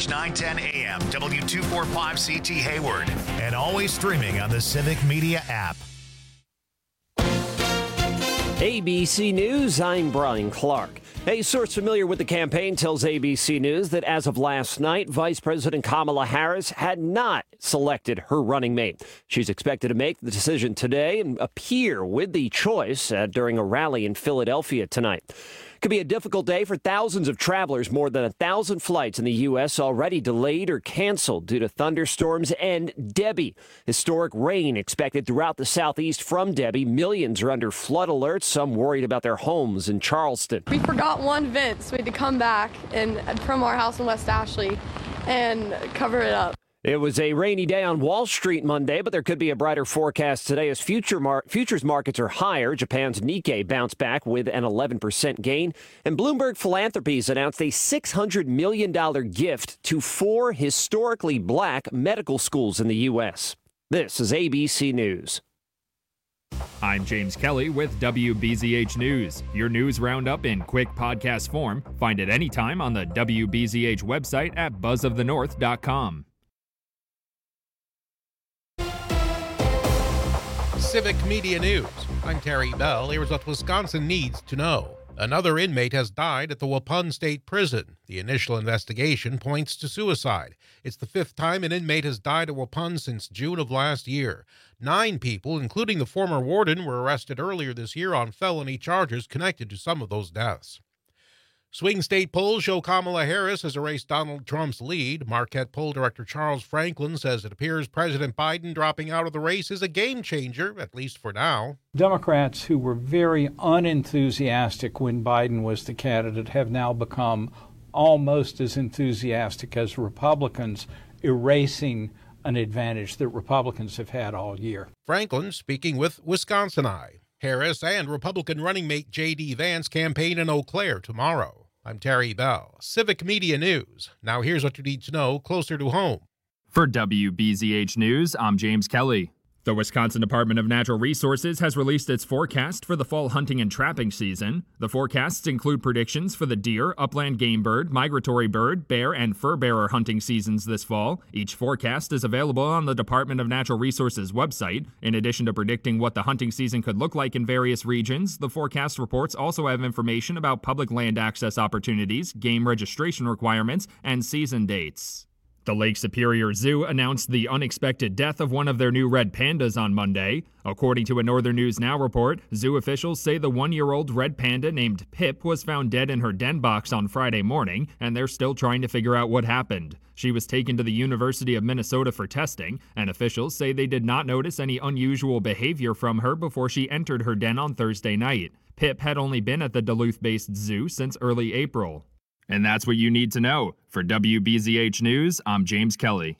910 AM, W245CT Hayward, and always streaming on the Civic Media app. ABC News, I'm Brian Clark. A source familiar with the campaign tells ABC News that as of last night, Vice President Kamala Harris had not selected her running mate. She's expected to make the decision today and appear with the choice during a rally in Philadelphia tonight. Could be a difficult day for thousands of travelers. More than 1,000 flights in the U.S. already delayed or canceled due to thunderstorms and Debbie. Historic rain expected throughout the southeast from Debbie. Millions are under flood alerts, some worried about their homes in Charleston. We forgot one vent, so we had to come back from our house in West Ashley and cover it up. It was a rainy day on Wall Street Monday, but there could be a brighter forecast today as futures markets are higher. Japan's Nikkei bounced back with an 11% gain. And Bloomberg Philanthropies announced a $600 million gift to 4 historically black medical schools in the U.S. This is ABC News. I'm James Kelly with WBZH News. Your news roundup in quick podcast form. Find it anytime on the WBZH website at buzzofthenorth.com. Civic Media News. I'm Terry Bell. Here's what Wisconsin needs to know. Another inmate has died at the Waupun State Prison. The initial investigation points to suicide. It's the 5th time an inmate has died at Waupun since June of last year. 9 people, including the former warden, were arrested earlier this year on felony charges connected to some of those deaths. Swing state polls show Kamala Harris has erased Donald Trump's lead. Marquette poll director Charles Franklin says it appears President Biden dropping out of the race is a game changer, at least for now. Democrats who were very unenthusiastic when Biden was the candidate have now become almost as enthusiastic as Republicans, erasing an advantage that Republicans have had all year. Franklin speaking with Wisconsin Eye. Harris and Republican running mate J.D. Vance campaign in Eau Claire tomorrow. I'm Terry Bell, Civic Media News. Now here's what you need to know closer to home. For WBZH News, I'm James Kelly. The Wisconsin Department of Natural Resources has released its forecast for the fall hunting and trapping season. The forecasts include predictions for the deer, upland game bird, migratory bird, bear, and fur bearer hunting seasons this fall. Each forecast is available on the Department of Natural Resources website. In addition to predicting what the hunting season could look like in various regions, the forecast reports also have information about public land access opportunities, game registration requirements, and season dates. The Lake Superior Zoo announced the unexpected death of one of their new red pandas on Monday. According to a Northern News Now report, zoo officials say the 1-year-old red panda named Pip was found dead in her den box on Friday morning, and they're still trying to figure out what happened. She was taken to the University of Minnesota for testing, and officials say they did not notice any unusual behavior from her before she entered her den on Thursday night. Pip had only been at the Duluth-based zoo since early April. And that's what you need to know. For WBZH News, I'm James Kelly.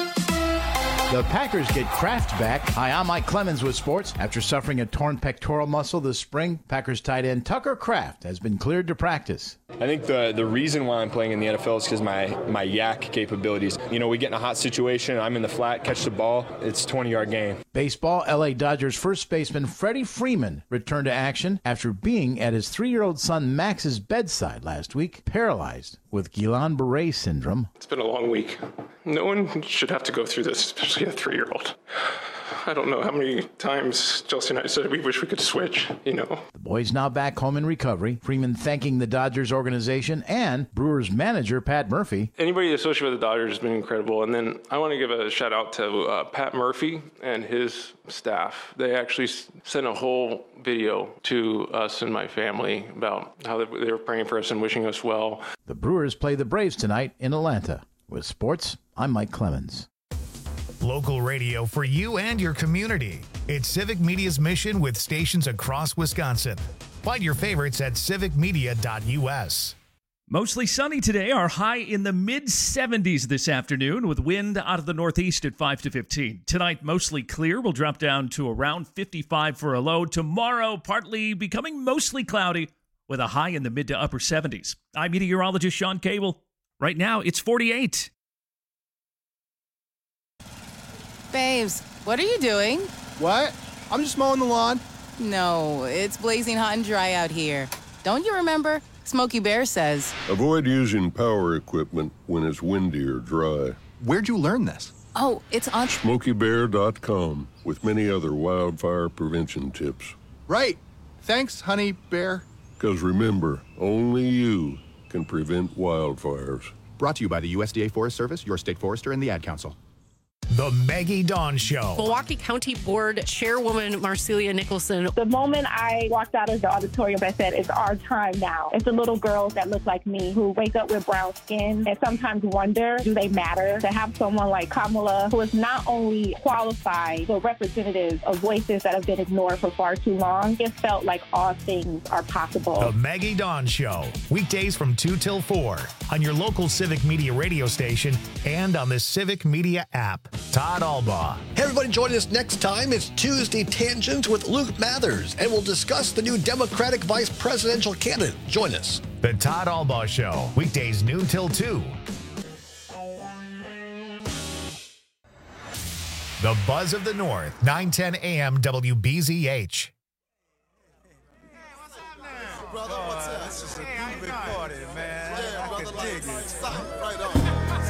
The Packers get Kraft back. Hi, I'm Mike Clemens with sports. After suffering a torn pectoral muscle this spring, Packers tight end Tucker Kraft has been cleared to practice. I think the reason why I'm playing in the NFL is because my yak capabilities. You know, we get in a hot situation, I'm in the flat, catch the ball, it's a 20-yard gain. Baseball, L.A. Dodgers first baseman Freddie Freeman returned to action after being at his 3-year-old son Max's bedside last week, paralyzed with Guillain-Barré syndrome. It's been a long week. No one should have to go through this, especially a 3-year-old. I don't know how many times Chelsea and I said we wish we could switch, you know. The boy's now back home in recovery. Freeman thanking the Dodgers organization and Brewers manager Pat Murphy. Anybody associated with the Dodgers has been incredible. And then I want to give a shout out to Pat Murphy and his staff. They actually sent a whole video to us and my family about how they were praying for us and wishing us well. The Brewers play the Braves tonight in Atlanta. With sports, I'm Mike Clemens. Local radio for you and your community. It's Civic Media's mission with stations across Wisconsin. Find your favorites at civicmedia.us. Mostly sunny today. Our high in the mid-70s this afternoon with wind out of the northeast at 5 to 15. Tonight, mostly clear. We'll drop down to around 55 for a low. Tomorrow, partly becoming mostly cloudy with a high in the mid to upper 70s. I'm meteorologist Sean Cable. Right now, it's 48. Babes, what are you doing? What? I'm just mowing the lawn. No, it's blazing hot and dry out here. Don't you remember? Smokey Bear says, avoid using power equipment when it's windy or dry. Where'd you learn this? oh, it's on SmokeyBear.com with many other wildfire prevention tips. Right. Thanks, Honey Bear. Because remember, only you can prevent wildfires. Brought to you by the USDA Forest Service, your state forester, and the Ad Council. The Maggie Dawn Show. Milwaukee County Board Chairwoman Marcelia Nicholson. The moment I walked out of the auditorium, I said, it's our time now. It's the little girls that look like me who wake up with brown skin and sometimes wonder, do they matter? To have someone like Kamala, who is not only qualified, but representative of voices that have been ignored for far too long, it felt like all things are possible. The Maggie Dawn Show. Weekdays from 2 till 4 on your local Civic Media radio station and on the Civic Media app. Todd Albaugh. Hey, everybody, join us next time. It's Tuesday Tangents with Luke Mathers, and we'll discuss the new Democratic vice presidential candidate. Join us. The Todd Albaugh Show. Weekdays noon till 2. The Buzz of the North, 910 AM WBZH. Brother, what's up? This is a big party, man. Yeah, I can dig it. Stop right on.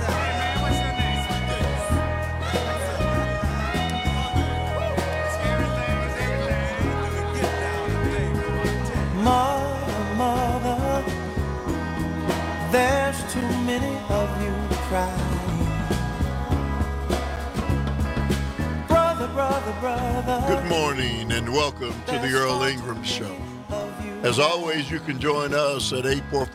Mother, there's too many of you crying. Brother. Good morning and welcome to the Earl Ingram Show. As always, you can join us at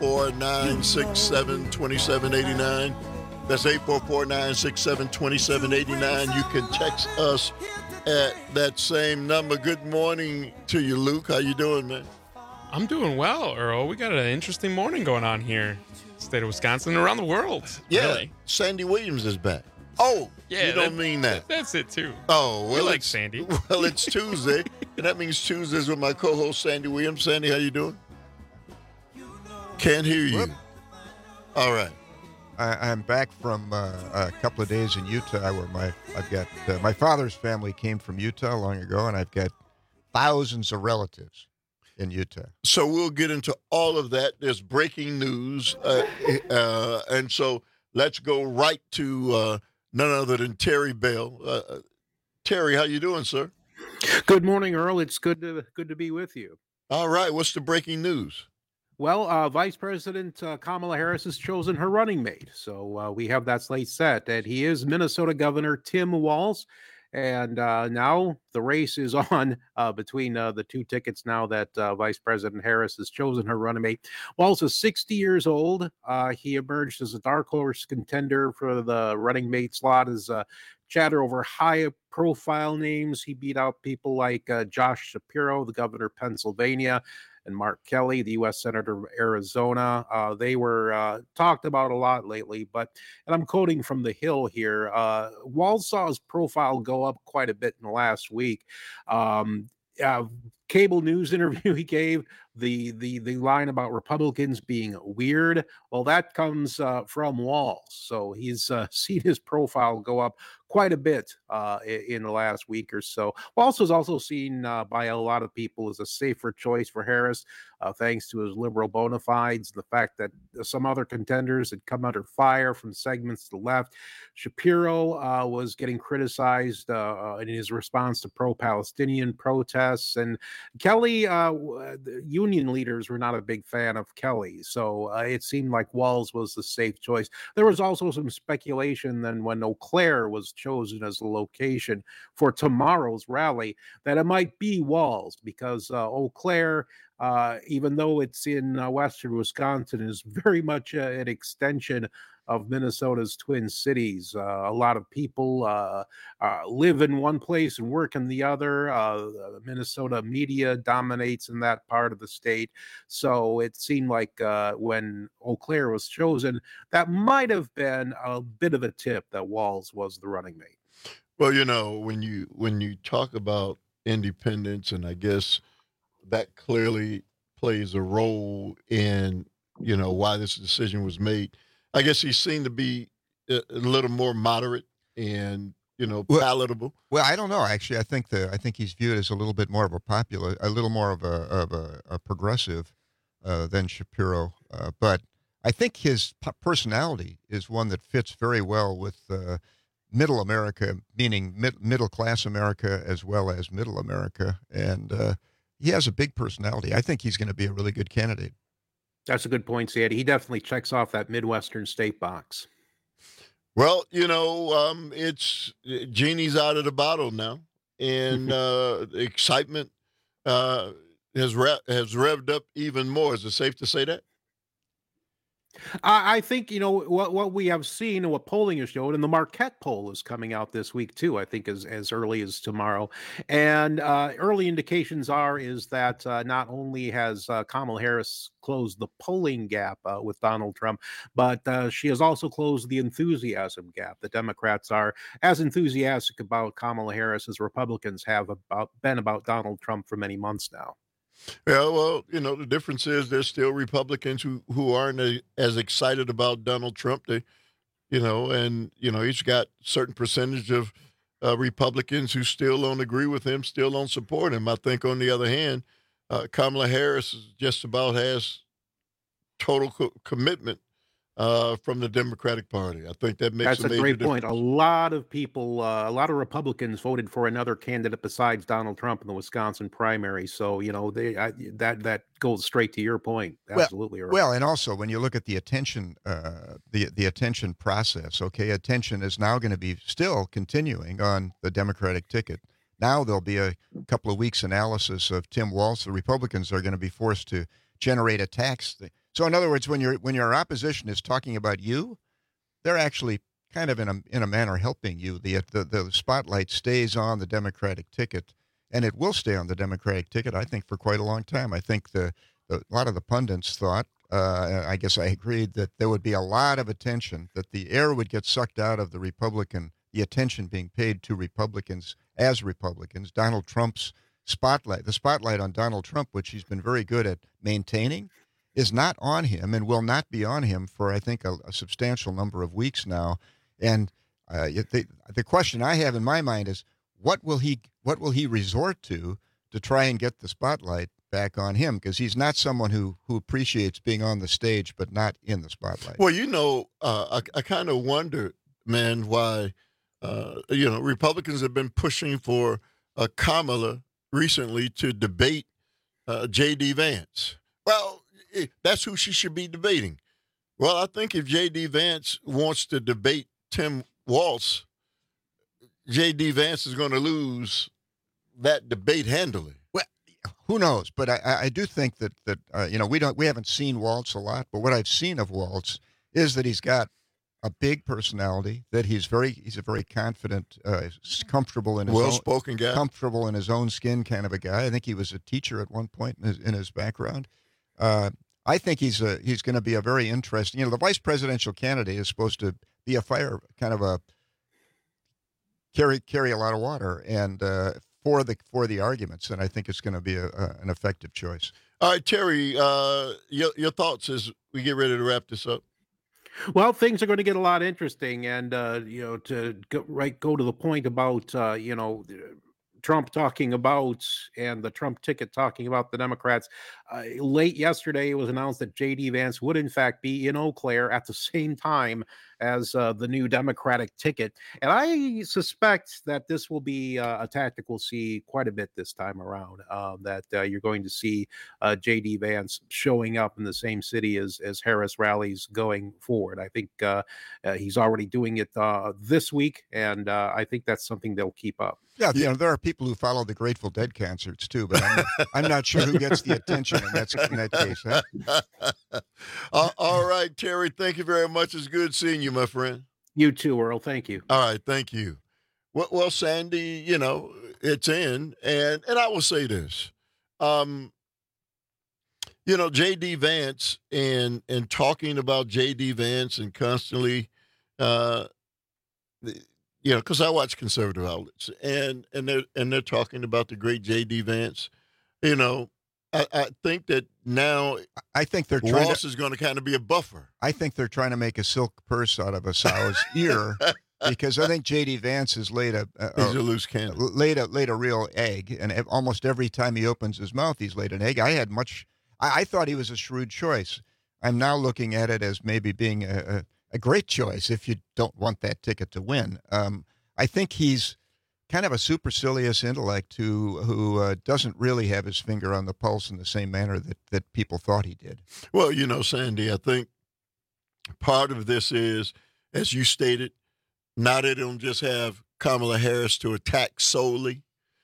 844-967-2789. That's 844-967-2789. You can text us at that same number. Good morning to you, Luke. How you doing, man? I'm doing well, Earl. We got an interesting morning going on here. State of Wisconsin, around the world. Yeah, really. Sandy Williams is back. Oh, yeah, you don't mean that. That's it, too. Oh, well, like Sandy. Well, it's Tuesday, and that means Tuesdays with my co-host, Sandy Williams. Sandy, how you doing? Can't hear you. Whoop. All right. I'm back from a couple of days in Utah where I've got my father's family came from Utah long ago, and I've got thousands of relatives in Utah. So we'll get into all of that. There's breaking news, and so let's go right to none other than Terry Bell. Terry, how you doing, sir? Good morning, Earl. It's good to be with you. All right. What's the breaking news? Well, Vice President Kamala Harris has chosen her running mate. So we have that slate set. And he is Minnesota Governor Tim Walz. And now the race is on between the two tickets now that Vice President Harris has chosen her running mate. Walz is 60 years old. He emerged as a dark horse contender for the running mate slot as chatter over high-profile names. He beat out people like Josh Shapiro, the governor of Pennsylvania, and Mark Kelly, the U.S. Senator of Arizona. They were talked about a lot lately, and I'm quoting from The Hill here, Walz saw his profile go up quite a bit in the last week. Cable news interview he gave, the line about Republicans being weird, well, that comes from Walz. So he's seen his profile go up quite a bit in the last week or so. Walz was also seen by a lot of people as a safer choice for Harris, thanks to his liberal bona fides, the fact that some other contenders had come under fire from segments to the left. Shapiro was getting criticized in his response to pro-Palestinian protests, and Kelly, the union leaders were not a big fan of Kelly, so it seemed like Walz was the safe choice. There was also some speculation then when Eau Claire was chosen as the location for tomorrow's rally that it might be Walz because Eau Claire, even though it's in western Wisconsin, is very much an extension of Minnesota's Twin Cities. A lot of people live in one place and work in the other. Minnesota media dominates in that part of the state. So it seemed like when Eau Claire was chosen, that might have been a bit of a tip that Walz was the running mate. Well, you know, when you talk about independence, and I guess that clearly plays a role in, you know, why this decision was made. I guess he seemed to be a little more moderate and, you know, palatable. Well, I don't know. Actually, I think he's viewed as a little bit more of a popular, a little more of a progressive than Shapiro. But I think his personality is one that fits very well with middle America, meaning middle-class America as well as middle America. And he has a big personality. I think he's going to be a really good candidate. That's a good point, Sandy. He definitely checks off that Midwestern state box. Well, it's genie's out of the bottle now, and excitement has revved up even more. Is it safe to say that? I think, what we have seen and what polling has showed, and the Marquette poll is coming out this week too, I think as early as tomorrow. And early indications is that not only has Kamala Harris closed the polling gap with Donald Trump, but she has also closed the enthusiasm gap. The Democrats are as enthusiastic about Kamala Harris as Republicans have been about Donald Trump for many months now. Yeah, well, the difference is there's still Republicans who aren't as excited about Donald Trump. He's got certain percentage of Republicans who still don't agree with him, still don't support him. I think, on the other hand, Kamala Harris just about has total commitment from the Democratic Party. I think that makes That's a great point. A lot of people, a lot of Republicans voted for another candidate besides Donald Trump in the Wisconsin primary. So, that goes straight to your point. Absolutely. Well, and also when you look at the attention, the attention process, okay, attention is now going to be still continuing on the Democratic ticket. Now there'll be a couple of weeks analysis of Tim Walz. The Republicans are going to be forced to generate attacks. So in other words, when your opposition is talking about you, they're actually kind of in a manner helping you. The spotlight stays on the Democratic ticket, and it will stay on the Democratic ticket, I think, for quite a long time. I think a lot of the pundits thought, I guess I agreed, that there would be a lot of attention, that the air would get sucked out of the attention being paid to Republicans as Republicans. Donald Trump's spotlight, the spotlight on Donald Trump, which he's been very good at maintaining, is not on him and will not be on him for, I think, a substantial number of weeks now. And the question I have in my mind is, what will he resort to try and get the spotlight back on him? Because he's not someone who appreciates being on the stage but not in the spotlight. Well, I kind of wonder, man, why Republicans have been pushing for Kamala recently to debate J.D. Vance. Well, that's who she should be debating. Well, I think if J.D. Vance wants to debate Tim Walz, J.D. Vance is going to lose that debate handily. Well, who knows? But I do think that we haven't seen Walz a lot, but what I've seen of Walz is that he's got a big personality, that he's a very confident, comfortable in his well-spoken guy, comfortable in his own skin kind of a guy. I think he was a teacher at one point in his background. I think he's going to be a very interesting. The vice presidential candidate is supposed to be a fire, kind of a carry a lot of water, and for the arguments, and I think it's going to be an effective choice. All right, Terry, your thoughts as we get ready to wrap this up. Well, things are going to get a lot interesting, and to go to the point about Trump talking about, and the Trump ticket talking about the Democrats. Late yesterday, it was announced that J.D. Vance would, in fact, be in Eau Claire at the same time as the new Democratic ticket. And I suspect that this will be a tactic we'll see quite a bit this time around, that you're going to see J.D. Vance showing up in the same city as Harris rallies going forward. I think he's already doing it this week, and I think that's something they'll keep up. Yeah, there are people who follow the Grateful Dead concerts too, but I'm not sure who gets the attention in that case. Huh? All right, Terry, thank you very much. It's good seeing you, my friend. You too, Earl. Thank you. All right, thank you. Well, Sandy, it's in, and I will say this. J.D. Vance and talking about J.D. Vance and constantly, because I watch conservative outlets, and they're talking about the great J.D. Vance. I think that now Walz is going to kind of be a buffer. I think they're trying to make a silk purse out of a sow's ear, because I think J.D. Vance has laid he's a loose cannon. Laid a real egg, and almost every time he opens his mouth, he's laid an egg. I I thought he was a shrewd choice. I'm now looking at it as maybe being a great choice if you don't want that ticket to win. I think he's kind of a supercilious intellect who doesn't really have his finger on the pulse in the same manner that people thought he did. Well, Sandy, I think part of this is, as you stated, now they don't just have Kamala Harris to attack solely.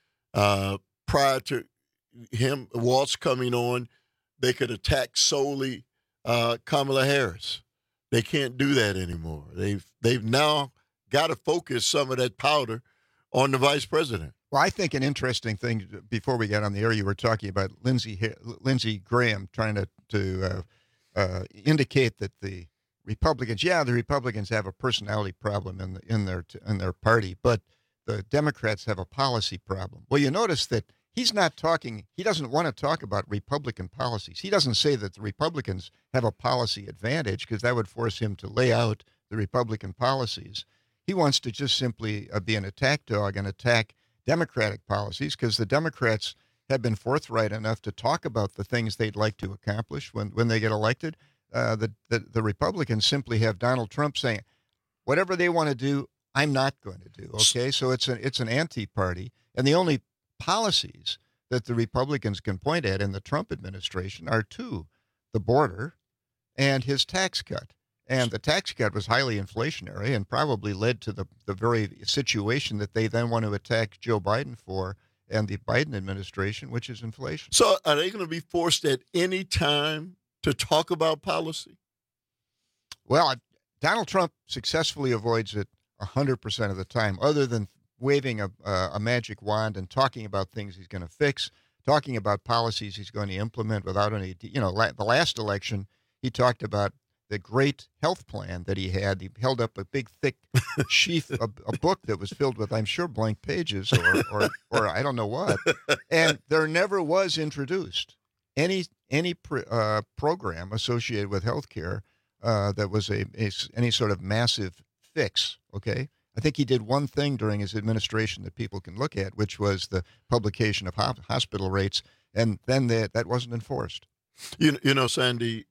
Prior to Waltz coming on, they could attack solely Kamala Harris. They can't do that anymore. They've now got to focus some of that powder on the vice president. Well, I think an interesting thing, before we got on the air, you were talking about Lindsey Graham trying to indicate that the Republicans have a personality problem in their party, but the Democrats have a policy problem. Well, you notice that he's not talking. He doesn't want to talk about Republican policies. He doesn't say that the Republicans have a policy advantage, because that would force him to lay out the Republican policies. He wants to just simply be an attack dog and attack Democratic policies, because the Democrats have been forthright enough to talk about the things they'd like to accomplish when they get elected. The Republicans simply have Donald Trump saying, whatever they want to do, I'm not going to do. Okay, so it's an anti-party, and the only policies that the Republicans can point at in the Trump administration are two: the border and his tax cut. And the tax cut was highly inflationary and probably led to the very situation that they then want to attack Joe Biden for and the Biden administration, which is inflation. So are they going to be forced at any time to talk about policy? Well, Donald Trump successfully avoids it 100% of the time, other than waving a magic wand and talking about things he's going to fix, talking about policies he's going to implement without any, the last election, he talked about the great health plan that he had. He held up a big, thick sheath, a book that was filled with, I'm sure, blank pages or I don't know what. And there never was introduced any program associated with health care that was any sort of massive fix, okay? I think he did one thing during his administration that people can look at, which was the publication of hospital rates, and then that wasn't enforced. Sandy,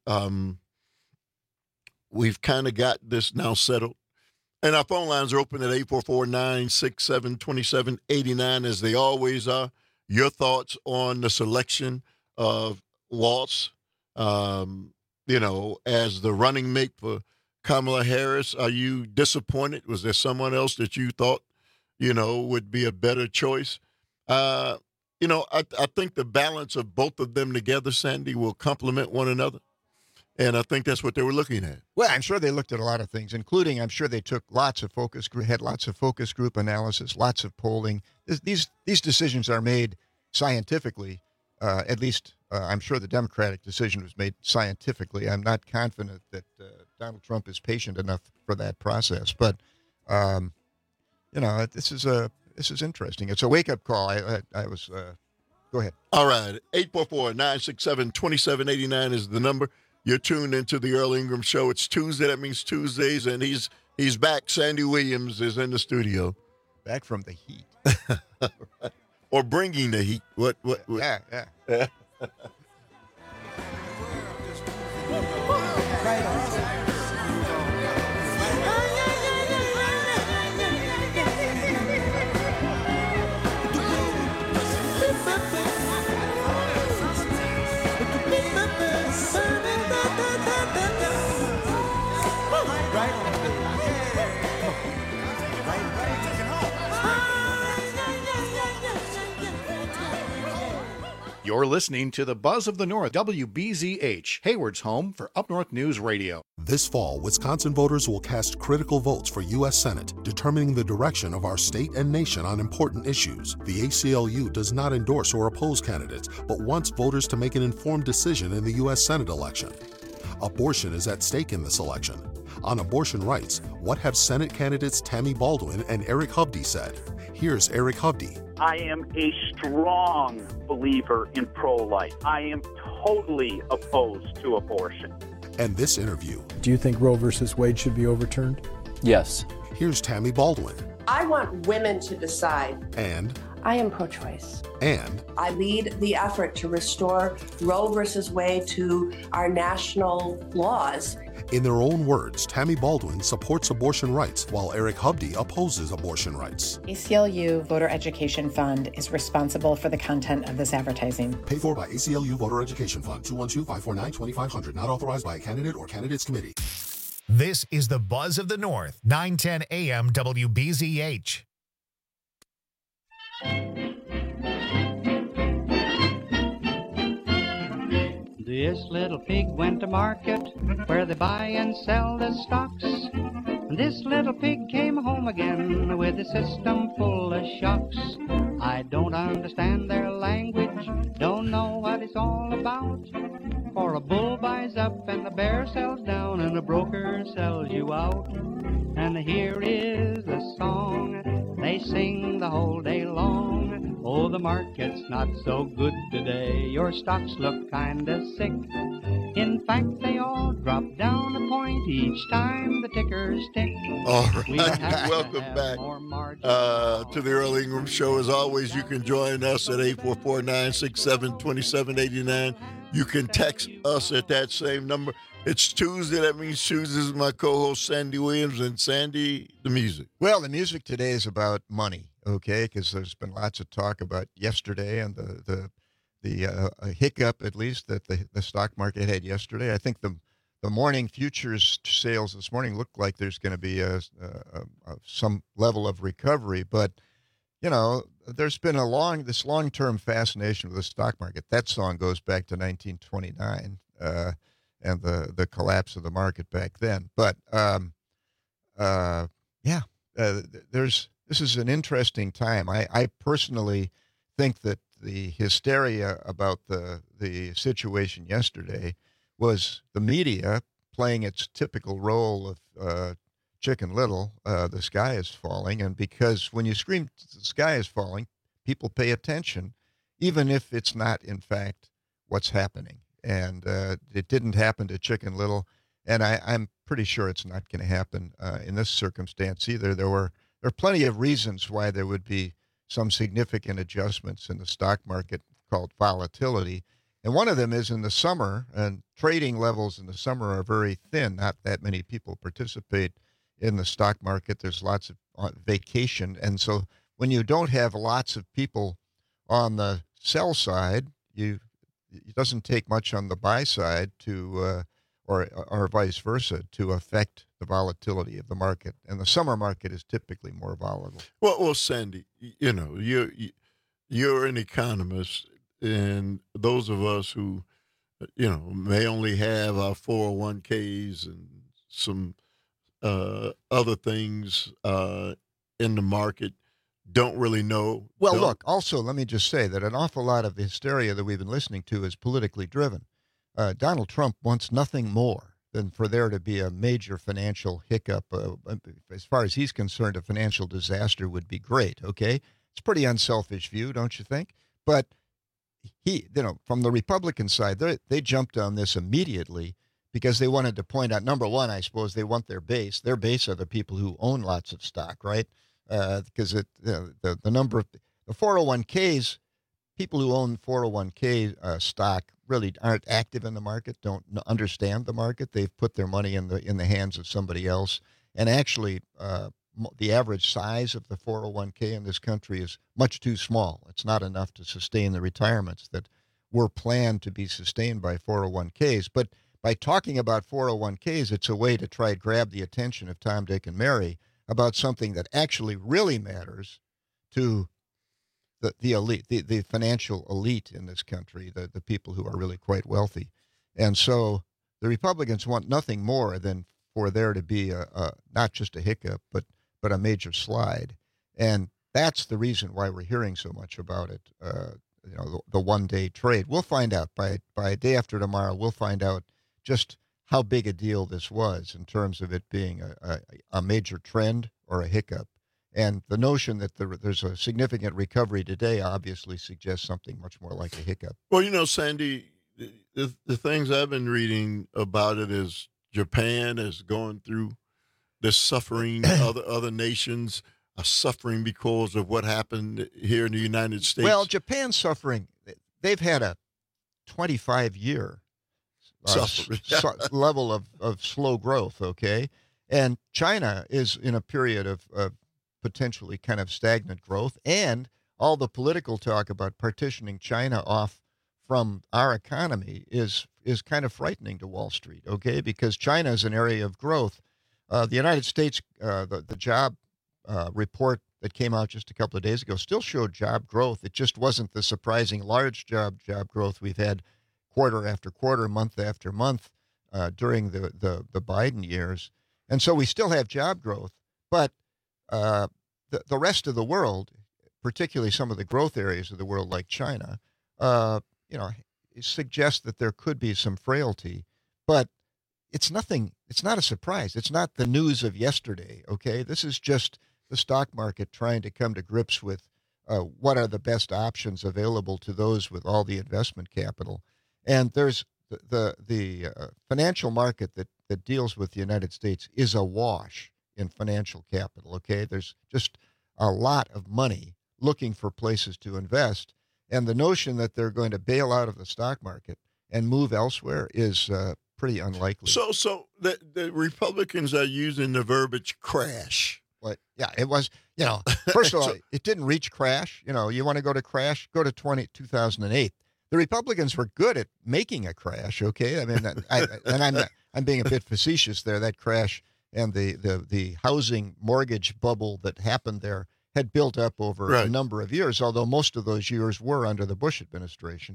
we've kind of got this now settled. And our phone lines are open at 844-967-2789, as they always are. Your thoughts on the selection of Waltz, as the running mate for Kamala Harris. Are you disappointed? Was there someone else that you thought, would be a better choice? I think the balance of both of them together, Sandy, will complement one another. And I think that's what they were looking at. Well, I'm sure they looked at a lot of things, including, I'm sure they took lots of focus group analysis, lots of polling. These decisions are made scientifically. At least I'm sure the Democratic decision was made scientifically. I'm not confident that Donald Trump is patient enough for that process. But, this is interesting. It's a wake-up call. I was go ahead. All right. 844-967-2789 is the number. You're tuned into the Earl Ingram Show. It's Tuesday. That means Tuesdays, and he's back. Sandy Williams is in the studio. Back from the heat. Right. Or bringing the heat. What? Yeah. You're listening to the Buzz of the North, WBZH, Hayward's home for Up North News Radio. This fall, Wisconsin voters will cast critical votes for U.S. Senate, determining the direction of our state and nation on important issues. The ACLU does not endorse or oppose candidates, but wants voters to make an informed decision in the U.S. Senate election. Abortion is at stake in this election. On abortion rights, what have Senate candidates Tammy Baldwin and Eric Hovde said? Here's Eric Hovde. I am a strong believer in pro-life. I am totally opposed to abortion. And this interview. Do you think Roe versus Wade should be overturned? Yes. Here's Tammy Baldwin. I want women to decide. And I am pro-choice. And I lead the effort to restore Roe versus Wade to our national laws. in their own words, Tammy Baldwin supports abortion rights while Eric Hubdy opposes abortion rights. ACLU Voter Education Fund is responsible for the content of this advertising. Paid for by ACLU Voter Education Fund, 212-549-2500, not authorized by a candidate or candidates committee. This is the Buzz of the North, 910 AM WBZH. This little pig went to market where they buy and sell the stocks. This little pig came home again with a system full of shocks. I don't understand their language, don't know what it's all about. For a bull buys up and the bear sells down and the broker sells you out. And here is the song they sing the whole day long. Oh, the market's not so good today. Your stocks look kinda sick. In fact, they all drop down a point each time the tickers tick. All right, welcome back to the Earl Ingram Show. As always, you can join us at 844-967-2789. You can text us at that same number. It's Tuesday. That means Tuesday is my co-host, Sandy Williams. And Sandy, the music. Well, the music today is about money, okay? Because there's been lots of talk about yesterday and the hiccup, at least, that the stock market had yesterday. I think the morning futures sales this morning look like there's going to be some level of recovery. But, you know, there's been this long-term fascination with the stock market. That song goes back to 1929. And the collapse of the market back then. But, this is an interesting time. I personally think that the hysteria about the situation yesterday was the media playing its typical role of Chicken Little, the sky is falling. And because when you scream, the sky is falling, people pay attention, even if it's not, in fact, what's happening. And it didn't happen to Chicken Little, and I'm pretty sure it's not going to happen in this circumstance either. There are plenty of reasons why there would be some significant adjustments in the stock market called volatility, and one of them is in the summer, and trading levels in the summer are very thin. Not that many people participate in the stock market. There's lots of vacation, and so when you don't have lots of people on the sell side, it doesn't take much on the buy side to, or vice versa, to affect the volatility of the market. And the summer market is typically more volatile. Well, Sandy, you know, you're an economist, and those of us who, you know, may only have our 401ks and some other things in the market, don't really know. Well, look, also, let me just say that an awful lot of the hysteria that we've been listening to is politically driven. Donald Trump wants nothing more than for there to be a major financial hiccup. As far as he's concerned, a financial disaster would be great, okay? It's a pretty unselfish view, don't you think? But from the Republican side, they jumped on this immediately because they wanted to point out, number one, I suppose they want their base. Their base are the people who own lots of stock, right? Because the number of the 401ks, people who own 401k stock really aren't active in the market, don't understand the market. They've put their money in the hands of somebody else. And actually, the average size of the 401k in this country is much too small. It's not enough to sustain the retirements that were planned to be sustained by 401ks. But by talking about 401ks, it's a way to try to grab the attention of Tom, Dick, and Mary about something that actually really matters to the elite, the financial elite in this country, the people who are really quite wealthy. And so the Republicans want nothing more than for there to be not just a hiccup, but a major slide. And that's the reason why we're hearing so much about it, the one-day trade. We'll find out by day after tomorrow, we'll find out just how big a deal this was in terms of it being a major trend or a hiccup. And the notion that there's a significant recovery today obviously suggests something much more like a hiccup. Well, you know, Sandy, the things I've been reading about it is Japan is going through this suffering, other nations. are suffering because of what happened here in the United States? Well, Japan's suffering. They've had a 25-year level of slow growth, okay? And China is in a period of potentially kind of stagnant growth, and all the political talk about partitioning China off from our economy is kind of frightening to Wall Street, okay? Because China is an area of growth. The United States, the job report that came out just a couple of days ago still showed job growth. It just wasn't the surprising large job growth we've had quarter after quarter, month after month during the Biden years. And so we still have job growth, but the rest of the world, particularly some of the growth areas of the world like China, suggests that there could be some frailty, but it's not a surprise. It's not the news of yesterday, okay? This is just the stock market trying to come to grips with what are the best options available to those with all the investment capital. And there's the financial market that deals with the United States is awash in financial capital, okay? There's just a lot of money looking for places to invest. And the notion that they're going to bail out of the stock market and move elsewhere is pretty unlikely. So the Republicans are using the verbiage crash. But yeah, it was, first of all, it didn't reach crash. You want to go to crash, go to 2008. The Republicans were good at making a crash, okay? I mean, I'm being a bit facetious there. That crash and the housing mortgage bubble that happened there had built up over a number of years, although most of those years were under the Bush administration.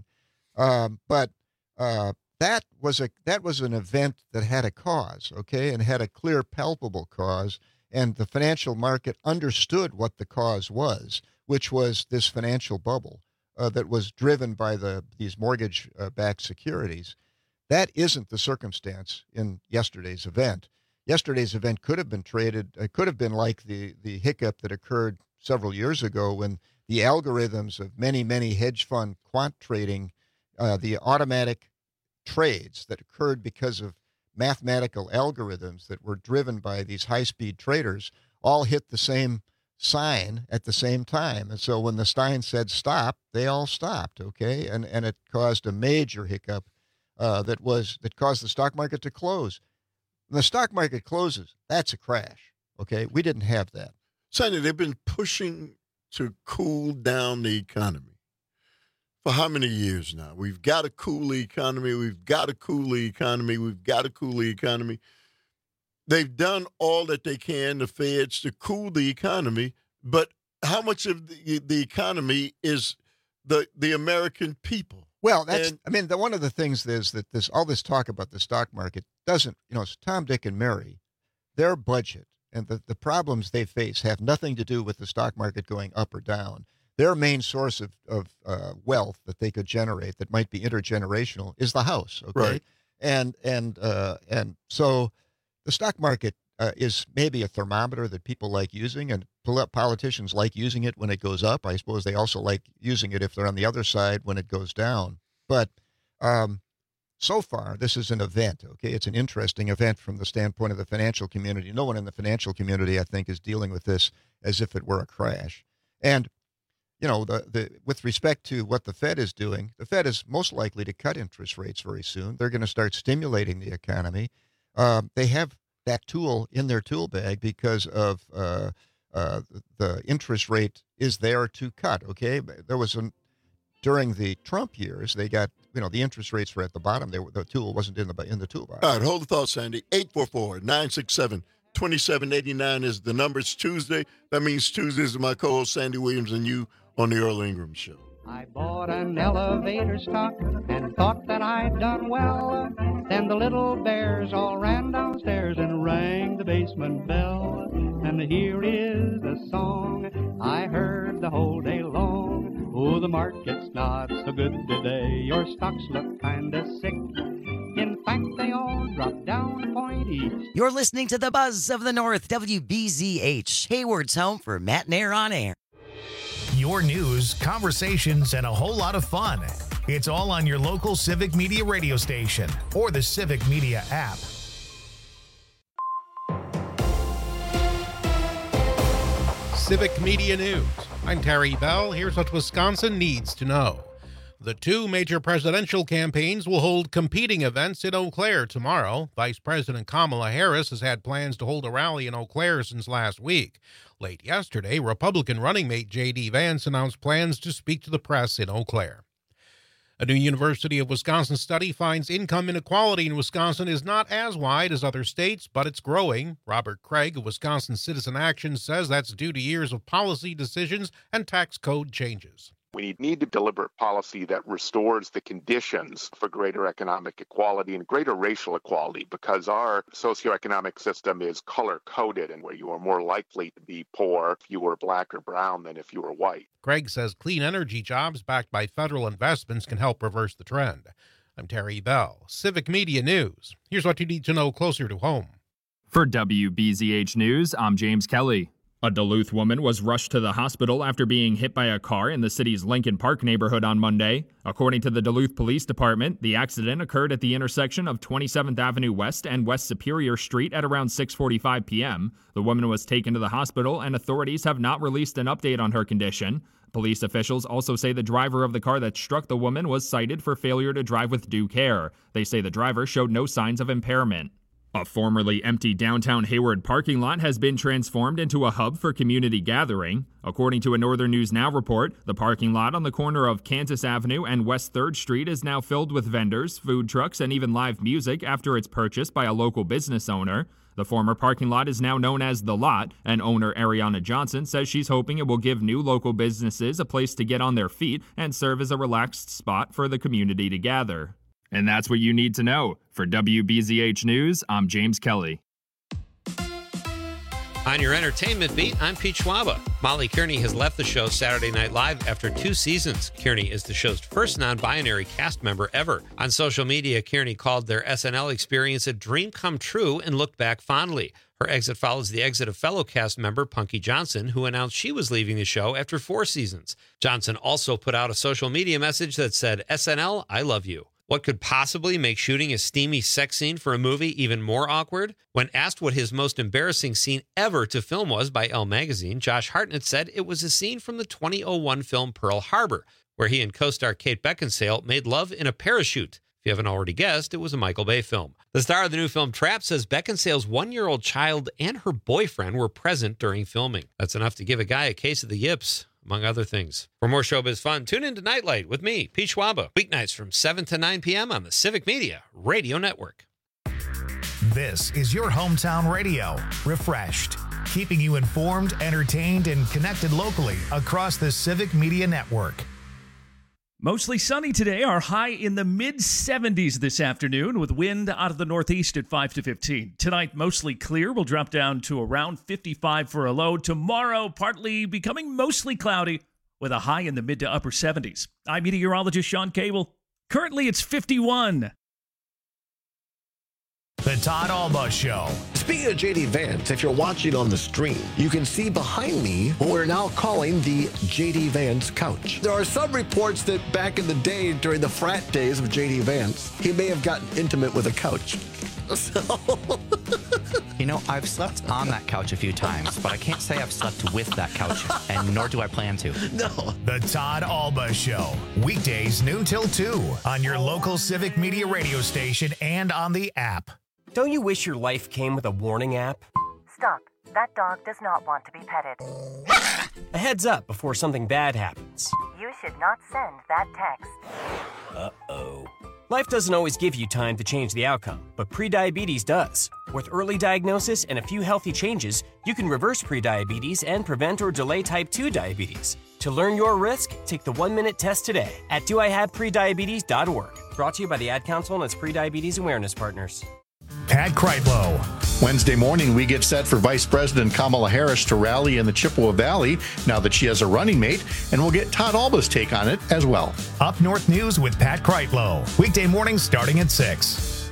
But that was an event that had a cause, okay, and had a clear, palpable cause, and the financial market understood what the cause was, which was this financial bubble that was driven by these mortgage-backed securities. That isn't the circumstance in yesterday's event. Yesterday's event could have been could have been like the hiccup that occurred several years ago when the algorithms of many hedge fund quant trading, the automatic trades that occurred because of mathematical algorithms that were driven by these high-speed traders all hit the same sign at the same time. And so when the sign said stop, they all stopped, okay? And it caused a major hiccup that caused the stock market to close. When the stock market closes, that's a crash, okay? We didn't have that. Sandy, they've been pushing to cool down the economy for how many years now? We've got to cool the economy. We've got to cool the economy. We've got to cool the economy. They've done all that they can, the Feds, to cool the economy. But how much of the economy is the American people? Well, one of the things is that all this talk about the stock market doesn't, it's Tom, Dick, and Mary. Their budget and the problems they face have nothing to do with the stock market going up or down. Their main source of wealth that they could generate that might be intergenerational is the house, okay? Right. And so the stock market is maybe a thermometer that people like using, and politicians like using it when it goes up. I suppose they also like using it if they're on the other side when it goes down. But so far, this is an event, okay? It's an interesting event from the standpoint of the financial community. No one in the financial community, I think, is dealing with this as if it were a crash. And with respect to what the Fed is doing, the Fed is most likely to cut interest rates very soon. They're going to start stimulating the economy. They have that tool in their tool bag because of the interest rate is there to cut, okay? There was during the Trump years, they got, the interest rates were at the bottom. The tool wasn't in the toolbox. All right, hold the thought, Sandy. 844-967-2789 is the number. It's Tuesday. That means Tuesdays with my co-host Sandy Williams and you on the Earl Ingram Show. I bought an elevator stock and thought that I'd done well. Then the little bears all ran downstairs and rang the basement bell. And here is the song I heard the whole day long. Oh, the market's not so good today. Your stocks look kinda sick. In fact, they all dropped down a point each. You're listening to the Buzz of the North, WBZH, Hayward's home for Matt and Air on Air. Your news, conversations, and a whole lot of fun. It's all on your local Civic Media radio station or the Civic Media app. Civic Media News. I'm Terry Bell. Here's what Wisconsin needs to know. The two major presidential campaigns will hold competing events in Eau Claire tomorrow. Vice President Kamala Harris has had plans to hold a rally in Eau Claire since last week. Late yesterday, Republican running mate J.D. Vance announced plans to speak to the press in Eau Claire. A new University of Wisconsin study finds income inequality in Wisconsin is not as wide as other states, but it's growing. Robert Craig of Wisconsin Citizen Action says that's due to years of policy decisions and tax code changes. We need a deliberate policy that restores the conditions for greater economic equality and greater racial equality, because our socioeconomic system is color-coded, and where you are more likely to be poor if you were black or brown than if you were white. Craig says clean energy jobs backed by federal investments can help reverse the trend. I'm Terry Bell, Civic Media News. Here's what you need to know closer to home. For WBZH News, I'm James Kelly. A Duluth woman was rushed to the hospital after being hit by a car in the city's Lincoln Park neighborhood on Monday. According to the Duluth Police Department, the accident occurred at the intersection of 27th Avenue West and West Superior Street at around 6:45 p.m. The woman was taken to the hospital, and authorities have not released an update on her condition. Police officials also say the driver of the car that struck the woman was cited for failure to drive with due care. They say the driver showed no signs of impairment. A formerly empty downtown Hayward parking lot has been transformed into a hub for community gathering. According to a Northern News Now report, the parking lot on the corner of Kansas Avenue and West 3rd Street is now filled with vendors, food trucks, and even live music after its purchase by a local business owner. The former parking lot is now known as The Lot, and owner Ariana Johnson says she's hoping it will give new local businesses a place to get on their feet and serve as a relaxed spot for the community to gather. And that's what you need to know. For WBZH News, I'm James Kelly. On your entertainment beat, I'm Pete Schwaba. Molly Kearney has left the show Saturday Night Live after 2 seasons. Kearney is the show's first non-binary cast member ever. On social media, Kearney called their SNL experience a dream come true and looked back fondly. Her exit follows the exit of fellow cast member Punky Johnson, who announced she was leaving the show after 4 seasons. Johnson also put out a social media message that said, "SNL, I love you." What could possibly make shooting a steamy sex scene for a movie even more awkward? When asked what his most embarrassing scene ever to film was by Elle magazine, Josh Hartnett said it was a scene from the 2001 film Pearl Harbor, where he and co-star Kate Beckinsale made love in a parachute. If you haven't already guessed, it was a Michael Bay film. The star of the new film Trapped says Beckinsale's 1-year-old child and her boyfriend were present during filming. That's enough to give a guy a case of the yips, among other things. For more showbiz fun, tune in to Nightlight with me, Pete Schwaba, weeknights from 7 to 9 p.m. on the Civic Media Radio Network. This is your hometown radio, Refreshed, keeping you informed, entertained, and connected locally across the Civic Media Network. Mostly sunny today, our high in the mid-70s this afternoon with wind out of the northeast at 5 to 15. Tonight, mostly clear. We'll drop down to around 55 for a low. Tomorrow, partly becoming mostly cloudy with a high in the mid to upper 70s. I'm meteorologist Sean Cable. Currently, it's 51. The Todd Alba Show. Speaking of J.D. Vance, if you're watching on the stream, you can see behind me what we're now calling the J.D. Vance couch. There are some reports that back in the day, during the frat days of J.D. Vance, he may have gotten intimate with a couch. So... You know, I've slept on that couch a few times, but I can't say I've slept with that couch, and nor do I plan to. No. The Todd Alba Show. Weekdays noon till 2 on your local Civic Media radio station and on the app. Don't you wish your life came with a warning app? Stop. That dog does not want to be petted. A heads up before something bad happens. You should not send that text. Uh-oh. Life doesn't always give you time to change the outcome, but prediabetes does. With early diagnosis and a few healthy changes, you can reverse prediabetes and prevent or delay type 2 diabetes. To learn your risk, take the 1-minute test today at doihaveprediabetes.org. Brought to you by the Ad Council and its prediabetes awareness partners. Pat Kreitlow. Wednesday morning, we get set for Vice President Kamala Harris to rally in the Chippewa Valley now that she has a running mate, and we'll get Todd Alba's take on it as well. Up North News with Pat Kreitlow. Weekday mornings starting at 6.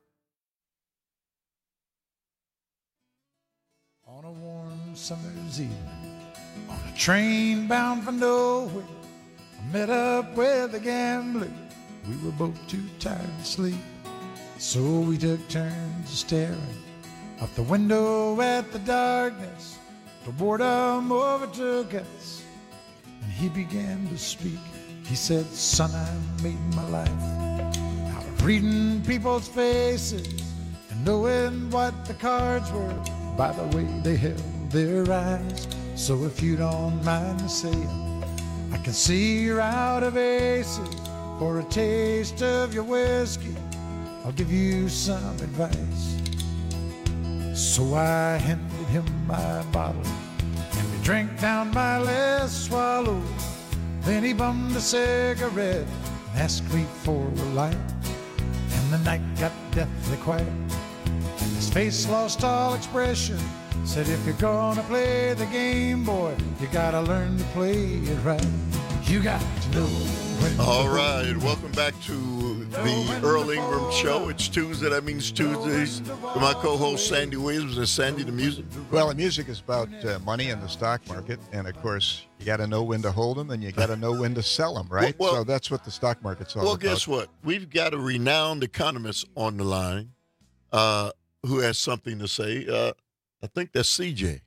On a warm summer's evening, on a train bound for nowhere, I met up with a gambler. We were both too tired to sleep. So we took turns staring out the window at the darkness The boredom overtook us, and he began to speak. He said, son, I made my life out of reading people's faces and knowing what the cards were by the way they held their eyes. So if you don't mind me saying, I can see you're out of aces. For a taste of your whiskey, I'll give you some advice. So I handed him my bottle, and he drank down my last swallow. Then he bummed a cigarette and asked me for a light. And the night got deathly quiet, and his face lost all expression. Said, if you're gonna play the game, boy, you gotta learn to play it right. You got to know when to All right, welcome back to the Earl Ingram Show. It's Tuesday, that means Tuesdays. My co-host Sandy Williams and Sandy the Music. Well, the music is about money in the stock market, and of course, you got to know when to hold them, and you got to know when to sell them, right? Well, so that's what the stock market's all about. Well, guess what? We've got a renowned economist on the line who has something to say. I think that's CJ.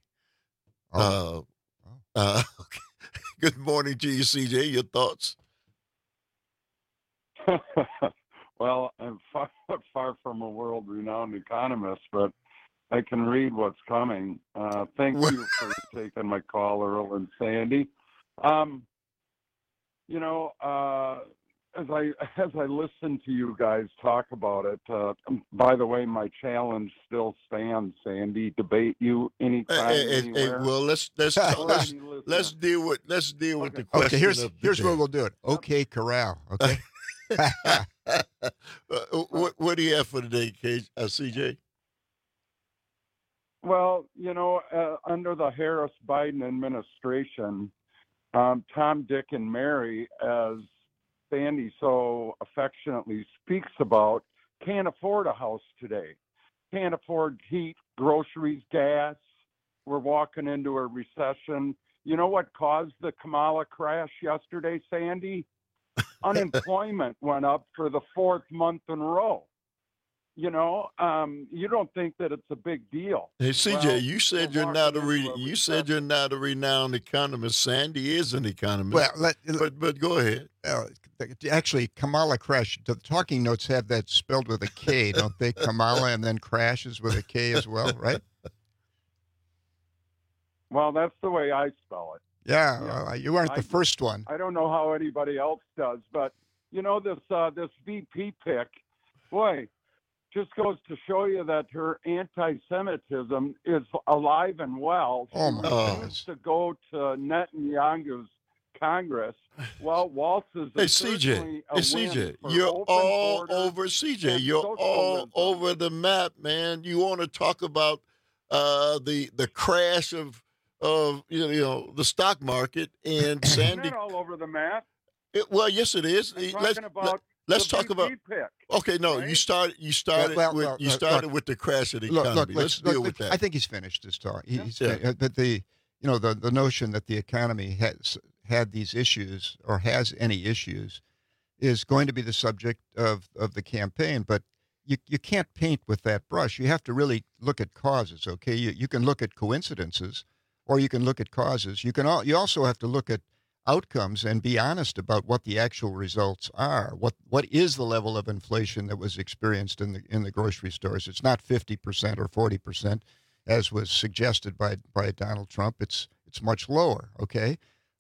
Okay. Good morning to you, CJ. Your thoughts? Well, I'm far from a world-renowned economist, but I can read what's coming. Thank you for taking my call, Earl and Sandy. As I listen to you guys talk about it, by the way, my challenge still stands, Sandy. Debate you anytime, anywhere. Well, let's deal with the question. Okay, here's where we'll do it. Okay, Corral. Okay. What do you have for today, CJ? Well, under the Harris-Biden administration, Tom, Dick, and Mary, as Sandy so affectionately speaks about, can't afford a house today. Can't afford heat, groceries, gas. We're walking into a recession. You know what caused the Kamala crash yesterday, Sandy? Unemployment went up for the fourth month in a row. You don't think that it's a big deal. Hey, CJ, well, you said you're not a renowned economist. Sandy is an economist. Well, but go ahead. Actually, Kamala crash. The talking notes have that spelled with a K, don't they? Kamala, and then crashes with a K as well, right? Well, that's the way I spell it. Yeah. Well, you weren't the first one. I don't know how anybody else does, but this VP pick, boy, just goes to show you that her anti-Semitism is alive and well. She refused to go to Netanyahu's Congress. Well, Waltz is CJ, you're all over CJ. You're all over the map, man. You want to talk about the crash of the stock market, and Sandy. Not all over the map. Well, yes, it is. Let's talk about. Pick, okay, no, right? you started with the crash of the economy. Let's deal with that. I think he's finished his talk. But the notion that the economy has had these issues or has any issues is going to be the subject of the campaign. But you can't paint with that brush. You have to really look at causes. Okay, you can look at coincidences, or you can look at causes. You also have to look at outcomes and be honest about what the actual results are. What is the level of inflation that was experienced in the grocery stores? It's not 50% or 40%, as was suggested by Donald Trump. It's much lower. Okay,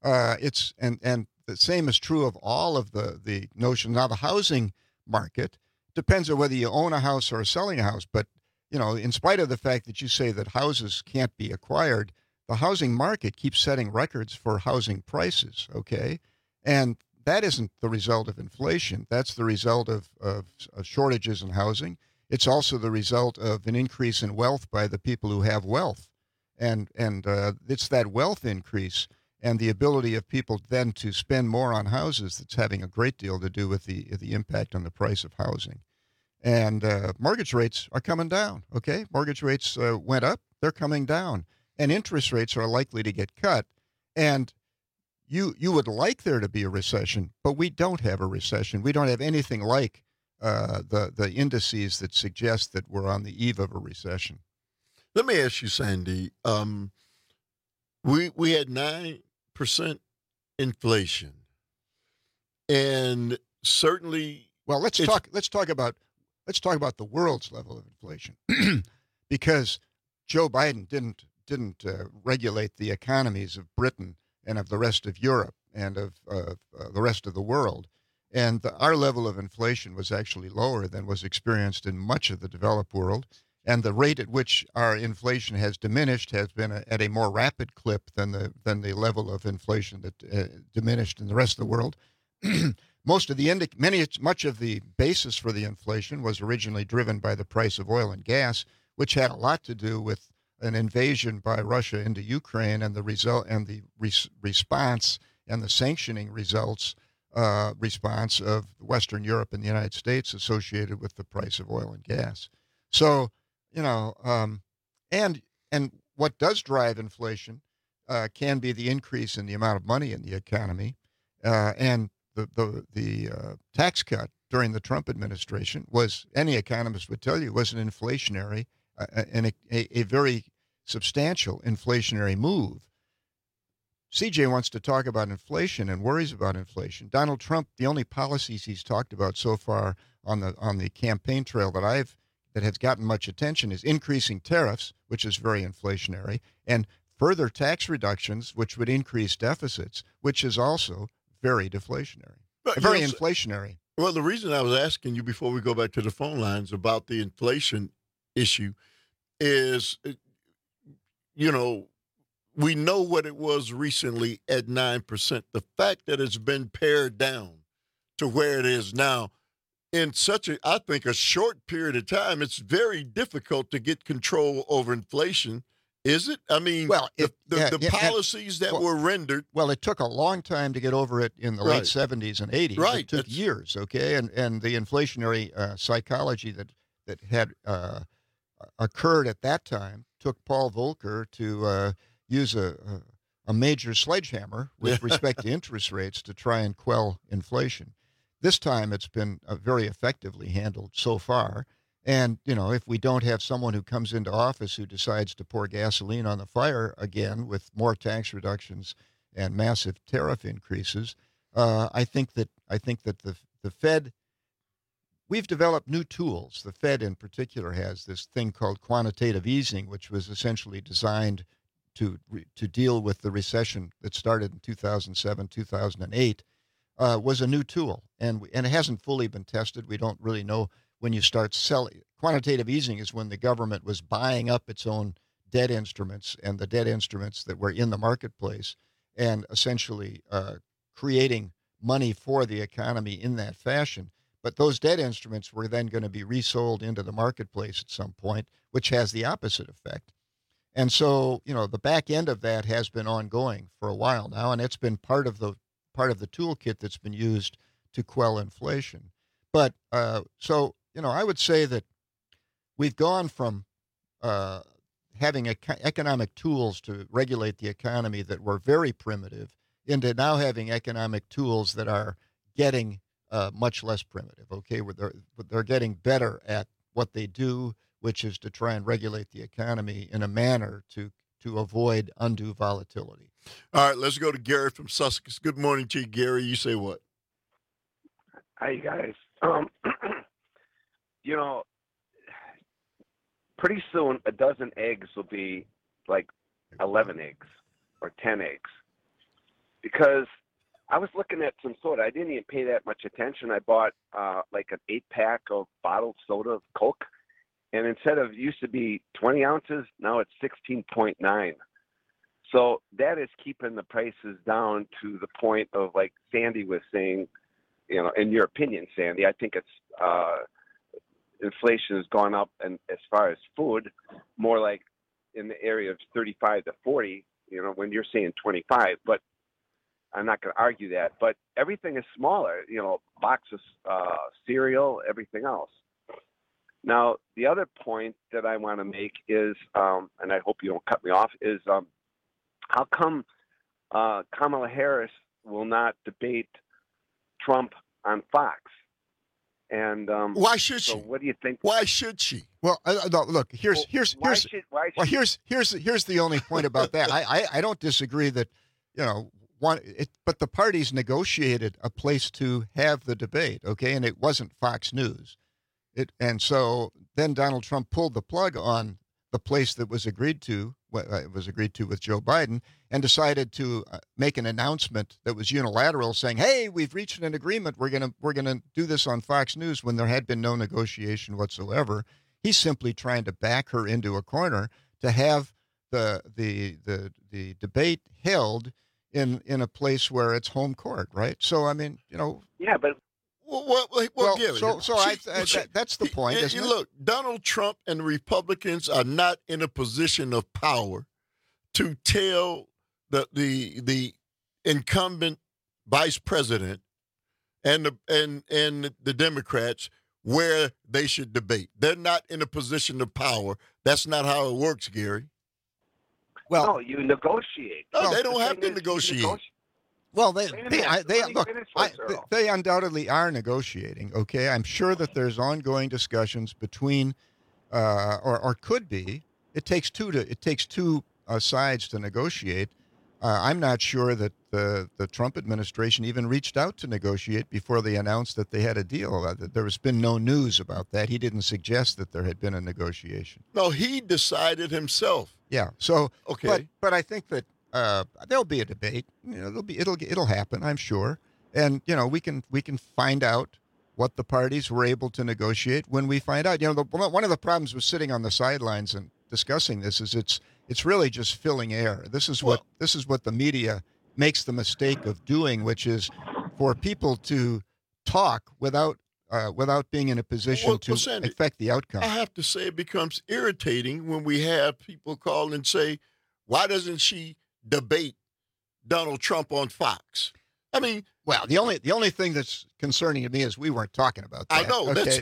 and the same is true of all of the notion. Now the housing market depends on whether you own a house or are selling a house. But in spite of the fact that you say that houses can't be acquired, the housing market keeps setting records for housing prices, okay? And that isn't the result of inflation. That's the result of shortages in housing. It's also the result of an increase in wealth by the people who have wealth. And it's that wealth increase and the ability of people then to spend more on houses that's having a great deal to do with the impact on the price of housing. And mortgage rates are coming down, okay? Mortgage rates went up. They're coming down. And interest rates are likely to get cut. And you would like there to be a recession, but we don't have a recession. We don't have anything like the indices that suggest that we're on the eve of a recession. Let me ask you, Sandy, We had 9% inflation, and certainly. Well, let's talk about the world's level of inflation, because Joe Biden didn't regulate the economies of Britain and of the rest of Europe and of the rest of the world, and our level of inflation was actually lower than was experienced in much of the developed world. And the rate at which our inflation has diminished has been at a more rapid clip than the level of inflation that diminished in the rest of the world. Much of the basis for the inflation was originally driven by the price of oil and gas, which had a lot to do with an invasion by Russia into Ukraine and the response and the sanctioning response of Western Europe and the United States associated with the price of oil and gas. So, and what does drive inflation can be the increase in the amount of money in the economy, and the tax cut during the Trump administration was, any economist would tell you, was an inflationary and a very substantial inflationary move. CJ wants to talk about inflation and worries about inflation. Donald Trump, the only policies he's talked about so far on the campaign trail that has gotten much attention is increasing tariffs, which is very inflationary, and further tax reductions, which would increase deficits, which is also very deflationary, very inflationary. Well, the reason I was asking you before we go back to the phone lines about the inflation issue is, we know what it was recently at 9%. The fact that it's been pared down to where it is now, in such I think, a short period of time, it's very difficult to get control over inflation, is it? I mean, the policies that were rendered. Well, it took a long time to get over it in the late 70s and 80s. Right. It took years, okay? And the inflationary psychology that had occurred at that time took Paul Volcker to use a major sledgehammer with respect to interest rates to try and quell inflation. This time it's been very effectively handled so far. And, if we don't have someone who comes into office who decides to pour gasoline on the fire again with more tax reductions and massive tariff increases, I think that the Fed, we've developed new tools. The Fed in particular has this thing called quantitative easing, which was essentially designed to deal with the recession that started in 2007, 2008. Was a new tool, and it hasn't fully been tested. We don't really know when you start selling. Quantitative easing is when the government was buying up its own debt instruments and the debt instruments that were in the marketplace, and essentially creating money for the economy in that fashion. But those debt instruments were then going to be resold into the marketplace at some point, which has the opposite effect. And so, the back end of that has been ongoing for a while now, and it's been part of the toolkit that's been used to quell inflation. But I would say that we've gone from having economic tools to regulate the economy that were very primitive into now having economic tools that are getting much less primitive. Okay, they're getting better at what they do, which is to try and regulate the economy in a manner to avoid undue volatility. All right, let's go to Gary from Sussex. Good morning to you, Gary. You say what? Hi, you guys. Pretty soon a dozen eggs will be like 11 eggs or 10 eggs. Because I was looking at some soda. I didn't even pay that much attention. I bought like an 8-pack of bottled soda, Coke. And instead of used to be 20 ounces, now it's 16.9. So that is keeping the prices down to the point of, like Sandy was saying, in your opinion, Sandy, I think it's inflation has gone up, and as far as food, more like in the area of 35 to 40, when you're saying 25, but I'm not going to argue that. But everything is smaller, box of cereal, everything else. Now, the other point that I want to make is, and I hope you don't cut me off, is how come Kamala Harris will not debate Trump on Fox? And why should she? So what do you think? Why should she? Well, no, look. Here's why should the only point about that. I don't disagree that, but the parties negotiated a place to have the debate, okay, and it wasn't Fox News. And so then Donald Trump pulled the plug on the place that was agreed to. It was agreed to with Joe Biden, and decided to make an announcement that was unilateral, saying, "Hey, we've reached an agreement. We're gonna do this on Fox News," when there had been no negotiation whatsoever. He's simply trying to back her into a corner to have the debate held in a place where it's home court, right? So I mean, Yeah, but Gary, that's the point. Isn't it? Look, Donald Trump and the Republicans are not in a position of power to tell the incumbent vice president and the Democrats where they should debate. They're not in a position of power. That's not how it works, Gary. Well, no, you negotiate. No, they don't have to negotiate. Well, they undoubtedly are negotiating. Okay, I'm sure that there's ongoing discussions between, or could be. It takes two sides to negotiate. I'm not sure that the Trump administration even reached out to negotiate before they announced that they had a deal. There has been no news about that. He didn't suggest that there had been a negotiation. No, he decided himself. Yeah. So okay, but I think that. There'll be a debate. It'll happen, I'm sure. And we can find out what the parties were able to negotiate when we find out. One of the problems with sitting on the sidelines and discussing this is it's really just filling air. This is what the media makes the mistake of doing, which is for people to talk without being in a position to Sandy, affect the outcome. I have to say it becomes irritating when we have people call and say, "Why doesn't she debate Donald Trump on Fox?" I mean, well, the only thing that's concerning to me is we weren't talking about that. I know, okay?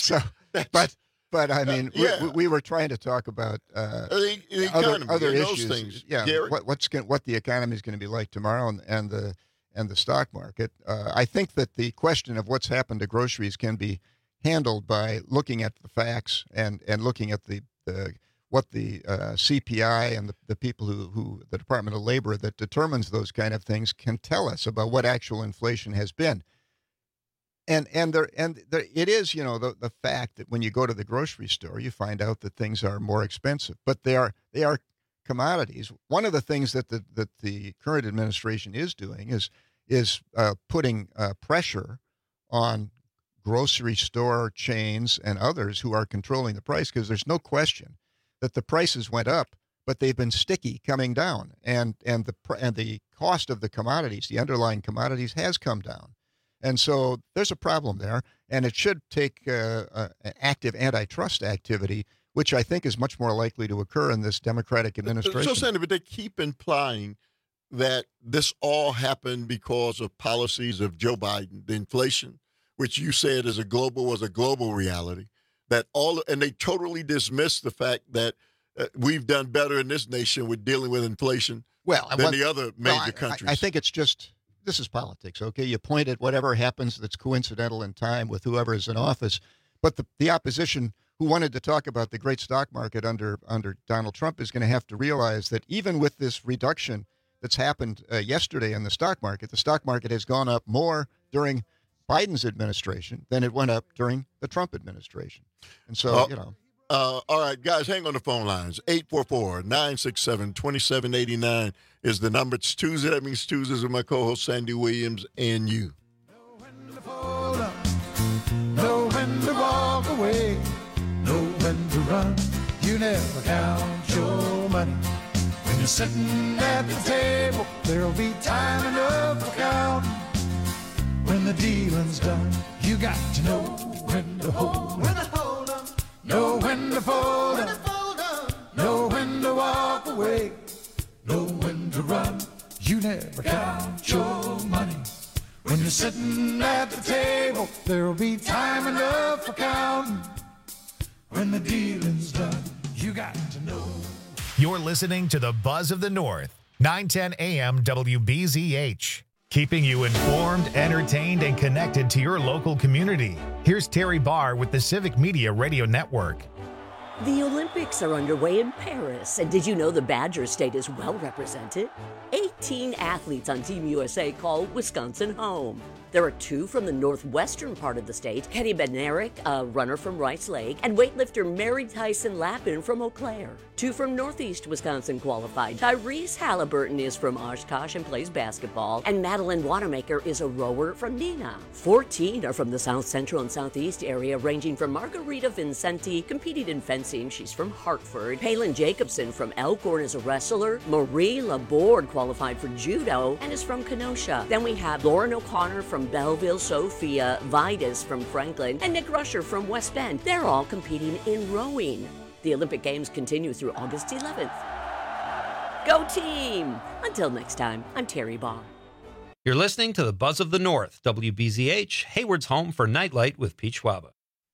But I mean, we were trying to talk about the economy, other those issues. things. Yeah, Gary? what the economy is going to be like tomorrow, and the stock market. I think that the question of what's happened to groceries can be handled by looking at the facts and looking at what the CPI and the people who the Department of Labor that determines those kind of things can tell us about what actual inflation has been. And it is, the fact that when you go to the grocery store, you find out that things are more expensive, but they are commodities. One of the things that the current administration is doing is putting pressure on grocery store chains and others who are controlling the price, because there's no question that the prices went up, but they've been sticky coming down, and the cost of the commodities, the underlying commodities, has come down, and so there's a problem there, and it should take active antitrust activity, which I think is much more likely to occur in this Democratic administration. So, Senator, but they keep implying that this all happened because of policies of Joe Biden, the inflation, which you said was a global reality. And they totally dismiss the fact that we've done better in this nation with dealing with inflation than the other major countries. I think it's just, this is politics, okay? You point at whatever happens that's coincidental in time with whoever is in office. But the opposition who wanted to talk about the great stock market under Donald Trump is going to have to realize that even with this reduction that's happened yesterday in the stock market has gone up more during Biden's administration than it went up during the Trump administration. And so, all right, guys, hang on the phone lines. 844-967-2789 is the number. It's Tuesday. That means Tuesdays with my co-host Sandy Williams and you. Know when to walk away, know when to run. You never count your money. When you're sitting at the table, there'll be time enough for counting. When the dealing's done, you got to know when to hold up, know when to fold up, know when to walk away, know when to run. You never count your money. When you're sitting at the table, there'll be time enough for counting. When the dealing's done, you got to know. You're listening to the Buzz of the North, 910 AM WBZH. Keeping you informed, entertained, and connected to your local community. Here's Terry Barr with the Civic Media Radio Network. The Olympics are underway in Paris, and did you know the Badger State is well represented? 18 athletes on Team USA call Wisconsin home. There are 2 from the northwestern part of the state, Kenny Bednarik, a runner from Rice Lake, and weightlifter Mary Tyson Lappin from Eau Claire. 2 from northeast Wisconsin qualified. Tyrese Halliburton is from Oshkosh and plays basketball, and Madeline Wanamaker is a rower from Neenah. 14 are from the south central and southeast area, ranging from Margarita Vincenti, competing in fencing, she's from Hartford. Palin Jacobson from Elkhorn is a wrestler. Marie Laborde qualified for judo and is from Kenosha. Then we have Lauren O'Connor from Belleville, Sophia Vidas from Franklin, and Nick Rusher from West Bend. They're all competing in rowing. The Olympic Games continue through August 11th. Go team! Until next time, I'm Terry Baugh. You're listening to the Buzz of the North, WBZH, Hayward's home for Nightlight with Pete Schwaba.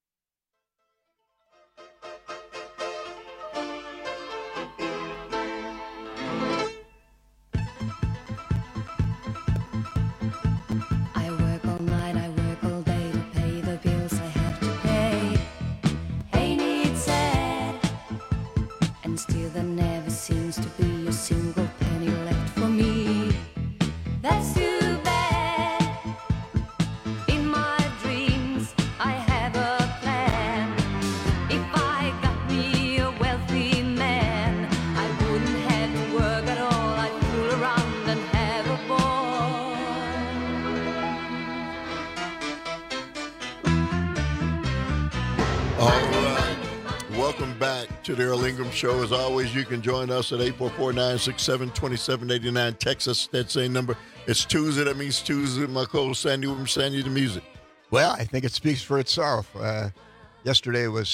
Still there never seems to be a single penny left for me. That's too bad. In my dreams I have a plan. If I got me a wealthy man, I wouldn't have to work at all. I'd fool around and have a ball. All right. Welcome back to the Earl Ingram Show. As always, you can join us at 844-967-2789. Text us that same number. It's Tuesday. That means Tuesday. My co-host Sandy with Sandy the Music. Well, I think it speaks for itself. Yesterday was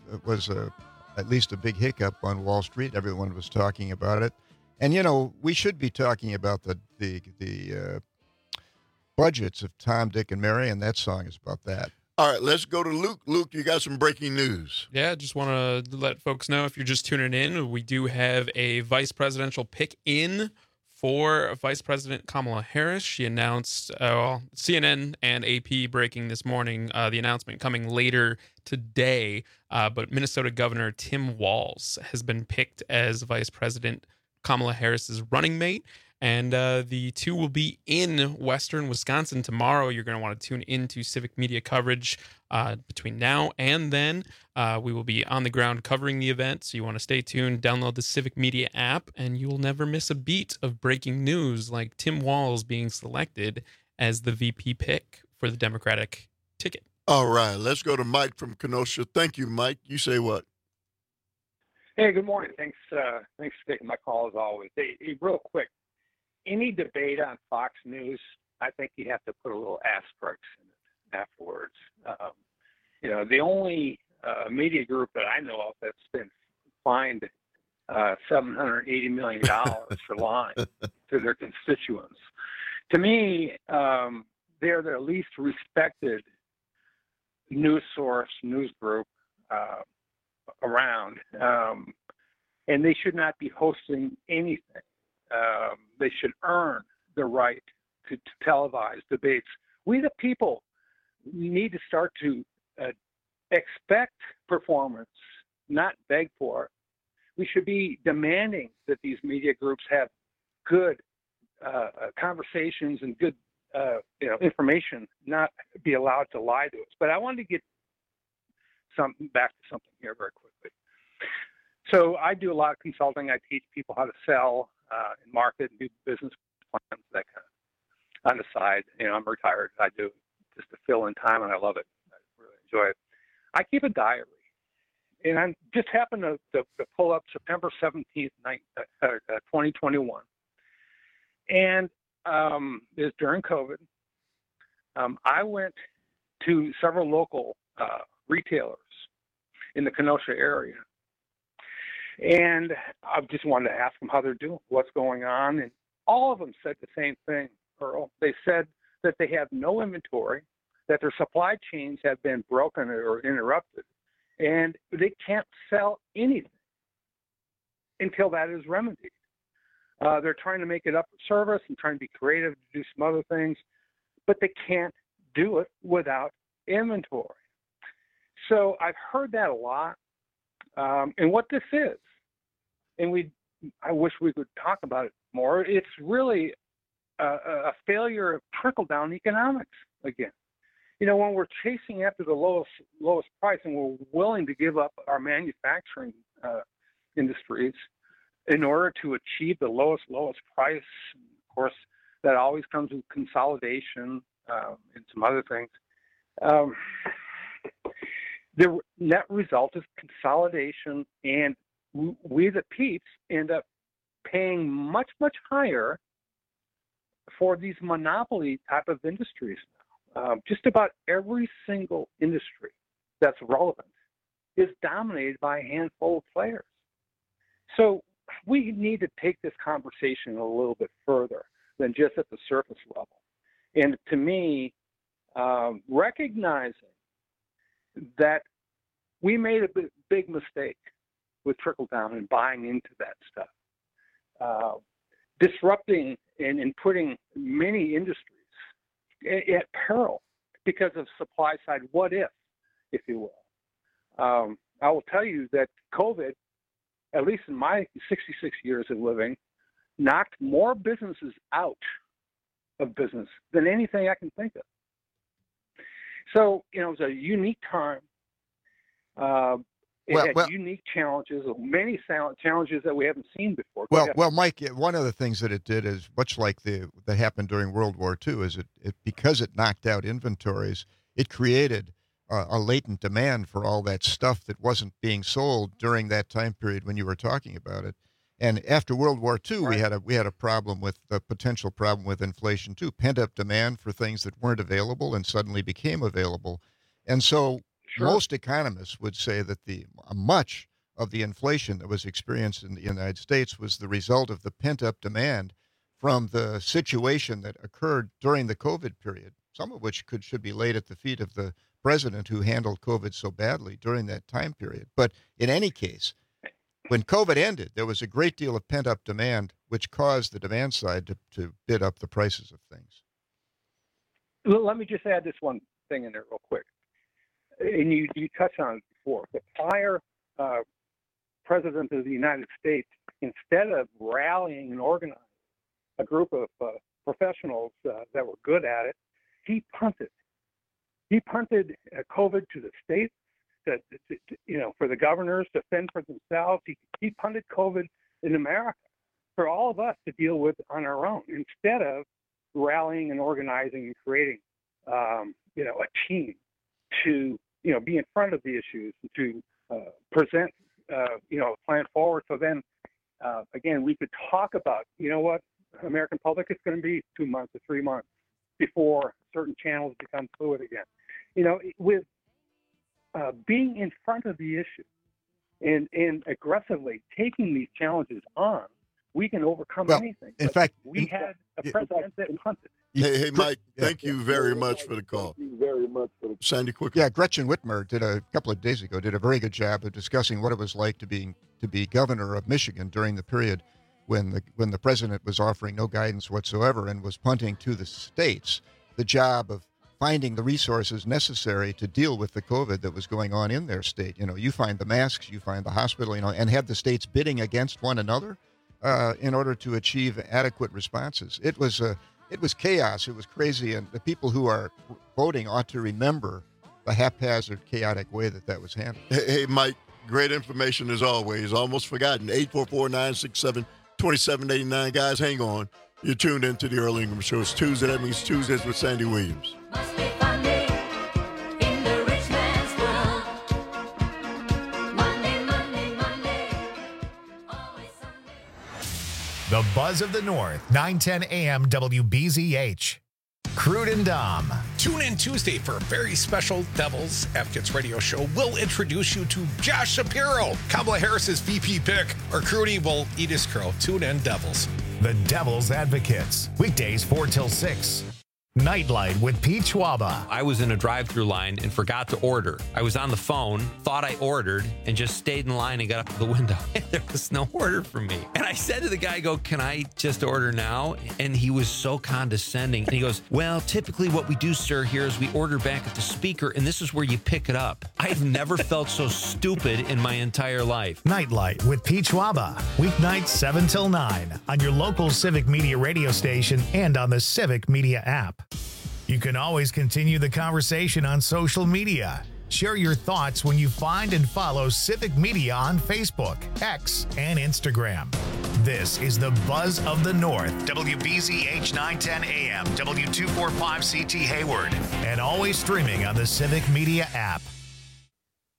at least a big hiccup on Wall Street. Everyone was talking about it. And, you know, we should be talking about the budgets of Tom, Dick, and Mary, and that song is about that. All right, let's go to Luke. Luke, you got some breaking news. Yeah, just want to let folks know, if you're just tuning in, we do have a vice presidential pick in for Vice President Kamala Harris. She announced, CNN and AP breaking this morning, the announcement coming later today, but Minnesota Governor Tim Walz has been picked as Vice President Kamala Harris's running mate. And the two will be in Western Wisconsin tomorrow. You're going to want to tune into Civic Media coverage between now and then. We will be on the ground covering the event, so you want to stay tuned. Download the Civic Media app, and you will never miss a beat of breaking news like Tim Walz being selected as the VP pick for the Democratic ticket. All right, let's go to Mike from Kenosha. Thank you, Mike. You say what? Hey, good morning. Thanks for taking my call as always. Hey, real quick. Any debate on Fox News, I think you have to put a little asterisk in it afterwards. The only media group that I know of that's been fined $780 million for lying to their constituents. To me, they're the least respected news source, news group around, and they should not be hosting anything. They should earn the right to televise debates. We, the people, need to start to expect performance, not beg for it. We should be demanding that these media groups have good conversations and good information, not be allowed to lie to us. But I wanted to get back to something here very quickly. So I do a lot of consulting. I teach people how to sell and market and do business plans, that kind of on the side. I'm retired. I do just to fill in time, and I love it. I really enjoy it. I keep a diary, and I just happened to pull up September 17th, 2021. And it was during COVID. I went to several local retailers in the Kenosha area. And I just wanted to ask them how they're doing, what's going on. And all of them said the same thing, Earl. They said that they have no inventory, that their supply chains have been broken or interrupted, and they can't sell anything until that is remedied. They're trying to make it up for service and trying to be creative to do some other things, but they can't do it without inventory. So I've heard that a lot. And what this is, and I wish we could talk about it more, it's really a failure of trickle-down economics again. You know, when we're chasing after the lowest price and we're willing to give up our manufacturing industries in order to achieve the lowest price, of course, that always comes with consolidation and some other things. The net result is consolidation, and we the peeps end up paying much, much higher for these monopoly type of industries now. Just about every single industry that's relevant is dominated by a handful of players. So we need to take this conversation a little bit further than just at the surface level. And to me, recognizing that we made a big mistake with trickle down and buying into that stuff, disrupting and putting many industries at peril because of supply side what if you will. I will tell you that COVID, at least in my 66 years of living, knocked more businesses out of business than anything I can think of. So, you know, it was a unique time. It had unique challenges, many challenges that we haven't seen before. Well, Mike, one of the things that it did is much like that happened during World War II, is it because it knocked out inventories, it created a latent demand for all that stuff that wasn't being sold during that time period when you were talking about it. And after World War II, right, we had a problem with the potential problem with inflation too, pent up demand for things that weren't available and suddenly became available. And so most economists would say that much of the inflation that was experienced in the United States was the result of the pent up demand from the situation that occurred during the COVID period, some of which should be laid at the feet of the president who handled COVID so badly during that time period. But in any case, when COVID ended, there was a great deal of pent-up demand, which caused the demand side to bid up the prices of things. Let me just add this one thing in there real quick. And you touched on it before. The prior president of the United States, instead of rallying and organizing a group of professionals that were good at it, he punted. He punted COVID to the states, for the governors to fend for themselves. He punted COVID in America for all of us to deal with on our own, instead of rallying and organizing and creating, a team to, be in front of the issues, to present, a plan forward. So then, again, we could talk about, what, American public, it's going to be 2 months or 3 months before certain channels become fluid again. With being in front of the issue and aggressively taking these challenges on, we can overcome anything. In fact, we had a president that punted. Hey, Mike, thank you very much for the call. Sandy, quickly. Yeah, Gretchen Whitmer a couple of days ago did a very good job of discussing what it was like to be governor of Michigan during the period when the president was offering no guidance whatsoever and was punting to the states the job of finding the resources necessary to deal with the COVID that was going on in their state. You find the masks, you find the hospital, and have the states bidding against one another in order to achieve adequate responses. It was chaos. It was crazy, and the people who are voting ought to remember the haphazard, chaotic way that was handled. Hey, Mike, great information as always. Almost forgotten. 844-967-2789. Guys, hang on. You're tuned into the Earl Ingram Show. It's Tuesday. That means Tuesdays with Sandy Williams. The Buzz of the North, 910 AM WBZH. Crude and Dom. Tune in Tuesday for a very special Devils Advocates radio show. We'll introduce you to Josh Shapiro, Kamala Harris's VP pick. Or Crudy will eat his crow. Tune in, Devils. The Devils Advocates. Weekdays 4 till 6. Nightlight with Pete Schwaba. I was in a drive-thru line and forgot to order. I was on the phone, thought I ordered, and just stayed in line and got up to the window. There was no order for me. And I said to the guy, can I just order now? And he was so condescending. And he goes, well, typically what we do, sir, here is we order back at the speaker, and this is where you pick it up. I've never felt so stupid in my entire life. Nightlight with Pete Schwaba. Weeknights 7 till 9 on your local Civic Media radio station and on the Civic Media app. You can always continue the conversation on social media. Share your thoughts when you find and follow Civic Media on Facebook, X, and Instagram. This is the Buzz of the North, WBZH 910 AM, W245CT Hayward, and always streaming on the Civic Media app.